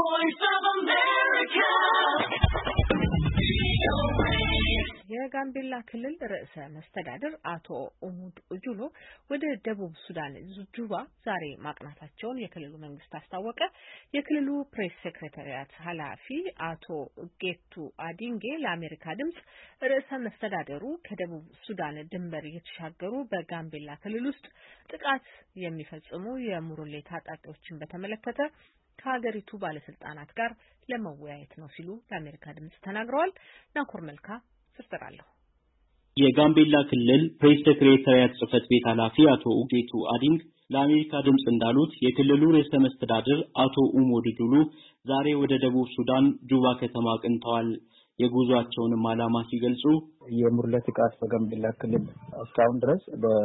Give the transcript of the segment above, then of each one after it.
voice of America. የጋምቤላ ክልል ርዕሰ መስተዳድር አቶ ኡሙድ ኡጁሎ ወደ ደቡብ ሱዳን ጁባ ዛሬ ማቅናታቸውን የክልሉ መንግስት አስታወቀ። የክልሉ ፕሬስ ሴክሬታሪያት ኃላፊ አቶ ጌቱ አዲንጌ ለአሜሪካ ድምጽ ርዕሰ መስተዳድሩ ከደቡብ ሱዳን ድንበር እየተሻገሩ በጋምቤላ ክልል ውስጥ ጥቃት የሚፈጽሙ የሙሩሌ ታጣቂዎችን በተመለከተ ከሀገሪቱ ባለስልጣናት ጋር ለመወያየት ነው ሲሉ ለአሜሪካ ድምጽ ተናግረዋል። ናኮር መልካ ተስተራለሁ። የጋምቤላ ክልል ፕሬስ ሴክሬታሪያት ጽህፈት ቤት ኃላፊ አቶ ኡጌቱ አዲንግ ለአሜሪካ ድምጽ እንዳሉት የክልሉ ርዕሰ መስተዳድር አቶ ኡሙድ ጁሎ ዛሬ ወደ ደቡብ ሱዳን ጁባ ከተማ አቅንተዋል። የጉዟቸውንም ዓላማ ሲገልጹ የሙርሌ ጥቃት በጋምቤላ ክልል እስካሁን ድረስ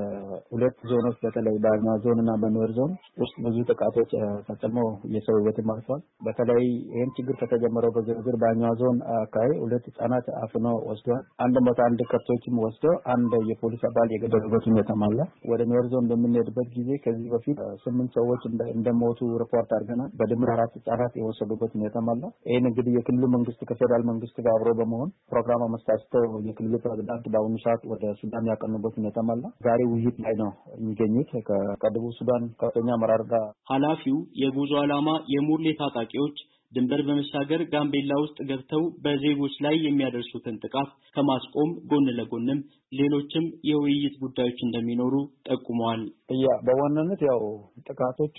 በሁለት ዞኖች በተለይ በአኛ ዞንና በኑዌር ዞን ውስጥ ብዙ ጥቃቶች ፈጽመው የሰው ሕይወት ማጥፋት በተለይ ይህን ችግር ከተጀመረው በዝርዝር በአኛ ዞን አካባቢ ሁለት ህጻናት አፍነው ወስደዋል። 101 ከብቶችም ወስደው አንድ የፖሊስ አባል የገደሉበት ሁኔታ አለ። ወደ ኑዌር ዞን በምንሄድበት ጊዜ ከዚህ በፊት 8 ሰዎች እንደሞቱ ሪፖርት አድርገናል። በድምር 4 ህጻናት የወሰዱበት ሁኔታ አለ። ይህን እንግዲህ የክልሉ መንግስት ከፌደራል መንግስት ጋር አብሮ በመሆን ፕሮግራም አመቻችተው የክልሉ ፕሬዝዳንት በአሁኑ ሰዓት ወደ ሱዳን ያቀኑበት ሁኔታ አለ። ዛሬ ውይይት ላይ ነው የሚገኙት ከደቡብ ሱዳን ከፍተኛ አመራር ጋር። ኃላፊው የጉዞ ዓላማ የሙርሌ ታጣቂዎች ድንበር በመሻገር ጋምቤላ ውስጥ ገብተው በዜጎች ላይ የሚያደርሱትን ጥቃት ከማስቆም ጎን ለጎንም ሌሎችም የውይይት ጉዳዮች እንደሚኖሩ ጠቁመዋል። በዋናነት ያው ጥቃቶቹ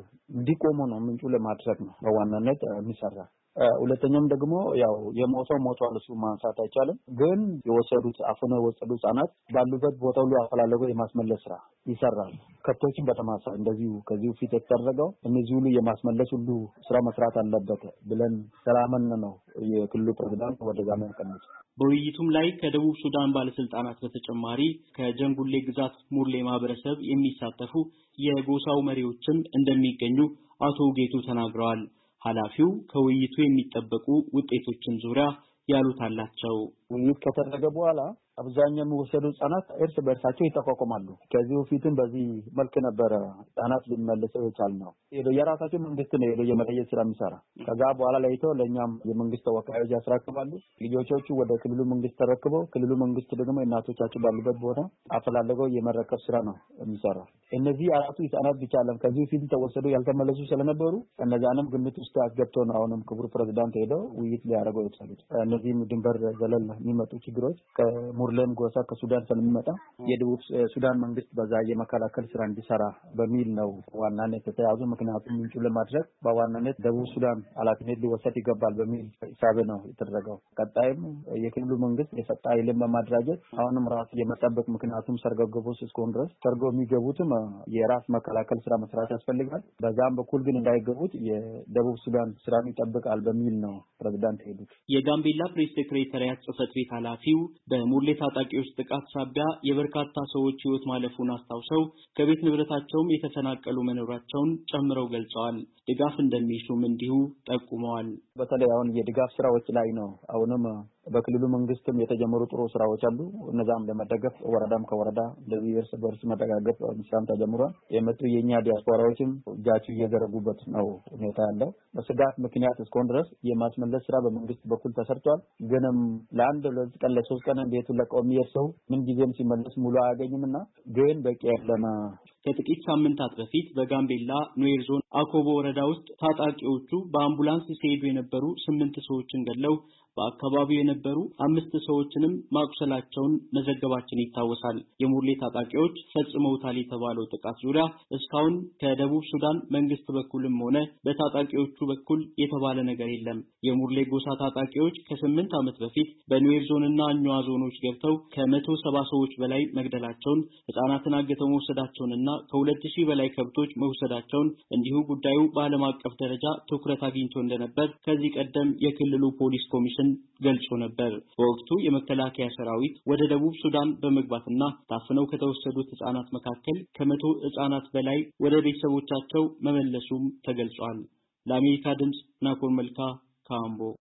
እንዲቆሙ ነው ምንጩ ለማድረግ ነው በዋናነት የሚሰራ። ሁለተኛም ደግሞ ያው የሞተው ሞቷል እሱ ማንሳት አይቻልም። ግን የወሰዱት አፍነው የወሰዱት ህጻናት ባሉበት ቦታ ሁሉ አፈላለገው የማስመለስ ስራ ይሰራል። ከብቶችን በተማሳይ እንደዚሁ ከዚሁ ፊት የተደረገው እነዚህ ሁሉ የማስመለስ ሁሉ ስራ መስራት አለበት ብለን ሰላምን ነው የክልሉ ፕሬዝዳንት ወደ ዛሬ ያቀኑት። በውይይቱም ላይ ከደቡብ ሱዳን ባለስልጣናት በተጨማሪ ከጀንጉሌ ግዛት ሙርሌ ማህበረሰብ የሚሳተፉ የጎሳው መሪዎችም እንደሚገኙ አቶ ጌቱ ተናግረዋል። ኃላፊው ከውይይቱ የሚጠበቁ ውጤቶችን ዙሪያ ያሉት አላቸው። ውይይት ከተደረገ በኋላ አብዛኛው የሚወሰዱ ህጻናት እርስ በእርሳቸው ይተቋቋማሉ። ከዚህ በፊትም በዚህ መልክ ነበረ ህጻናት ሊመለሰው የቻልነው። የራሳቸው መንግስት ነው የመለየት ስራ የሚሰራ። ከዛ በኋላ ለይተው ለኛም የመንግስት ተወካዮች ያስረክባሉ። ልጆቹ ወደ ክልሉ መንግስት ተረክበው ክልሉ መንግስት ደግሞ እናቶቻቸው ባሉበት ቦታ አፈላለገው የመረከብ ስራ ነው የሚሰራው። እነዚህ አራቱ ህጻናት ብቻ አለም ከዚህ በፊት ተወሰዱ ያልተመለሱ ስለነበሩ እነዛንም ግምት ውስጥ አስገብተው ነው አሁንም ክቡር ፕሬዝዳንት ሄደው ውይይት ሊያደርገው የቻሉት። እነዚህም ድንበር ዘለል የሚመጡ ችግሮች ሙርሌም ጎሳ ከሱዳን ስለሚመጣ የደቡብ ሱዳን መንግስት በዛ የመከላከል ስራ እንዲሰራ በሚል ነው ዋናነት የተያዙ። ምክንያቱም ምንጩ ለማድረግ በዋናነት ደቡብ ሱዳን ኃላፊነት ሊወሰድ ይገባል በሚል ሂሳብ ነው የተደረገው። ቀጣይም የክልሉ መንግስት የሰጣ ኃይልን በማደራጀት አሁንም ራሱ የመጠበቅ ምክንያቱም ሰርጎ ገቦች እስከሆኑ ድረስ ሰርጎ የሚገቡትም የራስ መከላከል ስራ መስራት ያስፈልጋል። በዛም በኩል ግን እንዳይገቡት የደቡብ ሱዳን ስራን ይጠብቃል በሚል ነው ፕሬዝዳንት ሄዱት። የጋምቤላ ፕሬስ ሴክሬታሪያት ጽህፈት ቤት ኃላፊው በሙርሌ ታጣቂዎች ጥቃት ሳቢያ የበርካታ ሰዎች ህይወት ማለፉን አስታውሰው ከቤት ንብረታቸውም የተፈናቀሉ መኖራቸውን ጨምረው ገልጸዋል። ድጋፍ እንደሚሹም እንዲሁ ጠቁመዋል። በተለይ አሁን የድጋፍ ስራዎች ላይ ነው አሁንም በክልሉ መንግስትም የተጀመሩ ጥሩ ስራዎች አሉ። እነዛም ለመደገፍ ወረዳም ከወረዳ እንደዚህ እርስ በርስ መደጋገፍ ስራም ተጀምሯል። የመጡ የኛ ዲያስፖራዎችም እጃቸው እየዘረጉበት ነው ሁኔታ ያለው። በስጋት ምክንያት እስከሆነ ድረስ የማስመለስ ስራ በመንግስት በኩል ተሰርቷል። ግንም ለአንድ ለዚህ ቀን ለሶስት ቀን ቤቱን ለቀው የሚሄድ ምን ጊዜም ሲመለስ ሙሉ አያገኝምና ግን በቂ ያለና ከጥቂት ሳምንታት በፊት በጋምቤላ ኑዌር ዞን አኮቦ ወረዳ ውስጥ ታጣቂዎቹ በአምቡላንስ ሲሄዱ የነበሩ 8 ሰዎችን ገድለው በአካባቢው የነበሩ 5 ሰዎችንም ማቁሰላቸውን መዘገባችን ይታወሳል። የሙርሌ ታጣቂዎች ፈጽመውታል የተባለው ጥቃት ዙሪያ እስካሁን ከደቡብ ሱዳን መንግስት በኩልም ሆነ በታጣቂዎቹ በኩል የተባለ ነገር የለም። የሙርሌ ጎሳ ታጣቂዎች ከ8 ዓመት በፊት በኑዌር ዞንና አኛዋ ዞኖች ገብተው ከ170 ሰዎች በላይ መግደላቸውን፣ ህፃናትን አግተው መውሰዳቸውንና ከ2000 በላይ ከብቶች መውሰዳቸውን እንዲሁ ጉዳዩ በዓለም አቀፍ ደረጃ ትኩረት አግኝቶ እንደነበር ከዚህ ቀደም የክልሉ ፖሊስ ኮሚሽን ገልጾ ነበር። በወቅቱ የመከላከያ ሰራዊት ወደ ደቡብ ሱዳን በመግባትና ታፍነው ከተወሰዱት ህፃናት መካከል ከ100 ህፃናት በላይ ወደ ቤተሰቦቻቸው መመለሱም ተገልጿል። ለአሜሪካ ድምጽ ናኮር መልካ ካምቦ